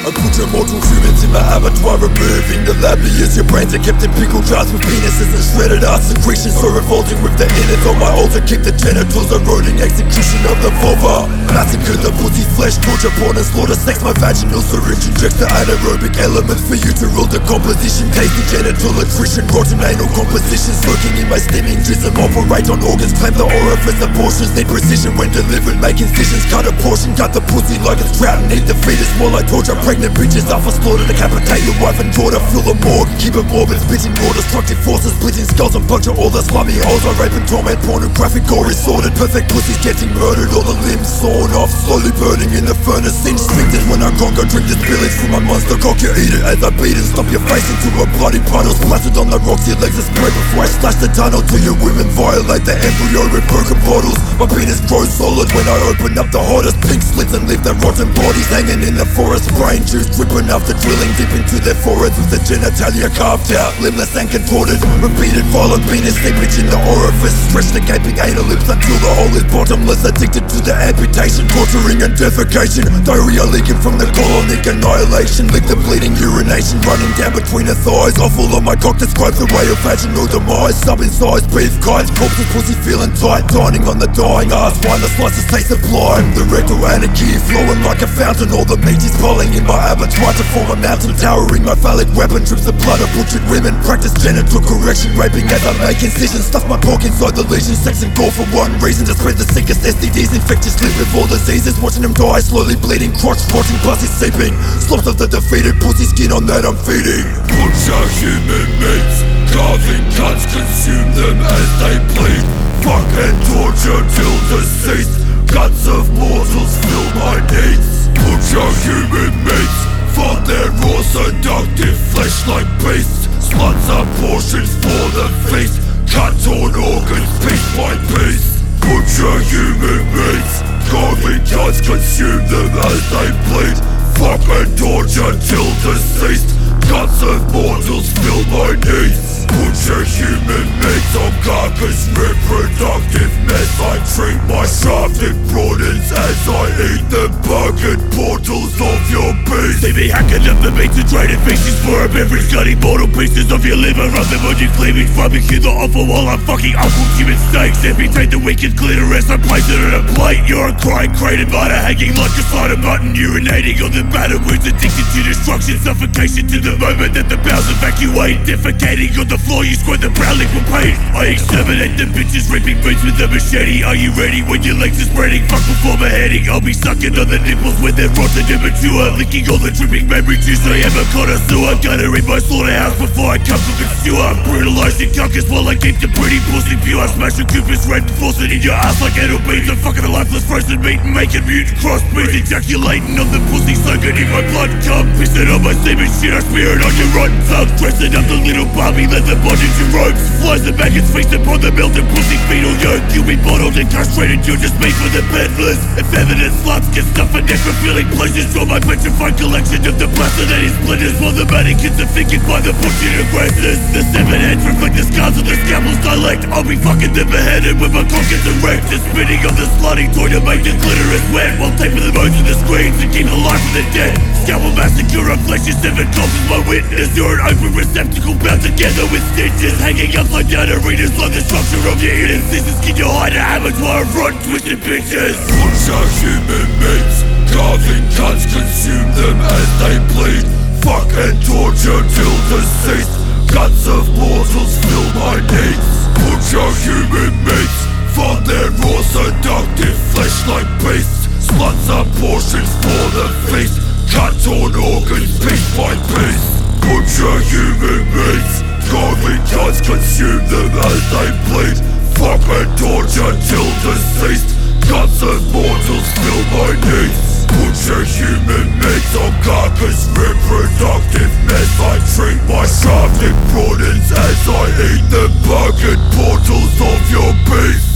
I butcher mortal humans in my abattoir, removing the labias. Your brains are kept in pickle jars with penises and shredded art secretions. So revolting with the innards on my altar, keep the genitals eroding. Execution of the vulva, massacre the pussy flesh, torture, porn and slaughter. Sex my vaginal syringe injects the anaerobic elements for uteral decomposition. Tasty genital attrition, rotten anal composition. Smoking in my steaming jism, operate on organs, clamp the orifice. Abortions need precision when delivered, make incisions. Cut a portion, cut the pussy like it's trout and eat the fetus while I torture pregnant bitches. Alpha slaughter, decapitate your wife and daughter. Fill the morgue, keep them morbid, spitting raw destructive forces, splitting skulls and puncture all the slummy holes. I rape and torment, pornographic, gory, sordid. Perfect pussies getting murdered, all the limbs sawn off, slowly burning in the furnace. Singed sphincters when I conquer, drink the spillage from my monster cock. You eat it as I beat and stop your face into a bloody puddle. Splattered on the rocks, your legs are spread before I slash the tunnel to your women. Violate the embryo with broken bottles. My penis grows solid when I open up the hottest pink slits and leave their rotten bodies hanging in the forest. Brain juice dripping after drilling deep into their foreheads with the genitalia carved out, limbless and contorted. Repeated violent penis seepage in the orifice. Stretch the gaping anal lips until the hole is bottomless. Addicted to the amputation, torturing and defecation. Diarrhea leaking from the colonic annihilation. Lick the bleeding urination running down between the thighs. Awful on my cock describes the way of vaginal demise. Sub-incised beef kites, corpses pussy feeling tight. Dining on the dying ass, wine the slices taste sublime. The rectal anarchy flowing like a fountain. All the meat is pulling in my abattoir to form a mountain. Towering my phallic weapon, drips the blood of butchered women. Practice genital correction, raping as I make incisions. Stuff my pork inside the lesion, sex and gore for one reason. To spread the sickest STDs, infectious liver diseases. Watching them die, slowly bleeding, crotch rotting, pussy seeping. Slobs of the defeated, pussy skin on that I'm feeding. Butcher human meats, carving cuts, consume them as they bleed. Fuck and torture till deceased. Guts of mortals fill my needs. Butcher human meats, fought their raw seductive flesh like beasts. Sluts are portions for the feast. Cut torn organs piece by piece. Butcher human meats, carving cuts, consume them as they bleed. Fuck and torture till deceased. Guts of mortals fill my needs. Butcher human meats on carcass, reproductive mess. I treat my shaft, it broadens as I eat the bucket portals of your beast. They be hacking up the meat to trade in pieces for a beverage, cutting mortal pieces of your liver. Rub them on your cleavage, rubbing through the offal while I'm fucking uncle human steaks. Amputate the wicked clitoris, I place it on a plate. You're a crying crated butter, hanging like a side of mutton. Urinating on the battle wounds, addicted to destruction. Suffocation to the moment that the bowels evacuate. Defecating on the floor, you squirt the brown liquid paste. I exterminate the bitches, ripping boots with a machete. Are you ready when your legs are spreading? Fuck before beheading. I'll be sucking on the nipples when they're rotten and mature. Licking all the dripping memory juice. I am a connoisseur. Gonna in my slaughterhouse before I come to consume. Brutalizing carcass while I keep the pretty pussy pure. Smash a goofus, rape and force it in your ass like anal beans. I'm fucking the lifeless frozen meat and making mutant crossbreeds. Ejaculating on the pussy, soaking in my blood cum. Pissing on my semen shit, I smear it on your rotten tongue. Dressing up the little Barbie, leather bondage and ropes. Flies and maggots feast upon the melted pussy fetal yolk. You'll be bottled and castrated, you're just made for the bedless. Effeminate sluts get stuff for necrophilia pleasures. Draw my petrified collection of the plastinated splinters while the mannequins are thinking by the butchered aggressors. The seven heads reflect the scars of the scalpel's dialect. I'll be fucking them beheaded when my cock is erect. And spinning on the slutty toy to make the clitoris wet, while taping the bones to the screens to keep the life of the dead. Scalpel massacre of flesh is seven cops as my witness. You're an open receptacle bound together with stitches. Hanging upside down arenas like the structure of your inner scissors. Can you hide a abattoir of rotten twisted bitches? Butcher human meats, carving cuts, consume them as they bleed. Fuck and torture till deceased. Guts of mortals fill my needs. Butcher human meats, fought their raw seductive flesh like beasts. Sluts are portions for the feast. Cut torn organs piece by piece. Butcher human meats, carving cuts, consume them as they bleed. Fuck and torture till deceased. Guts of mortals fill my needs. Butcher human meats on carcass, reproductive mess. I treat my shaft, it broadens as I eat the bucket portals of your beast.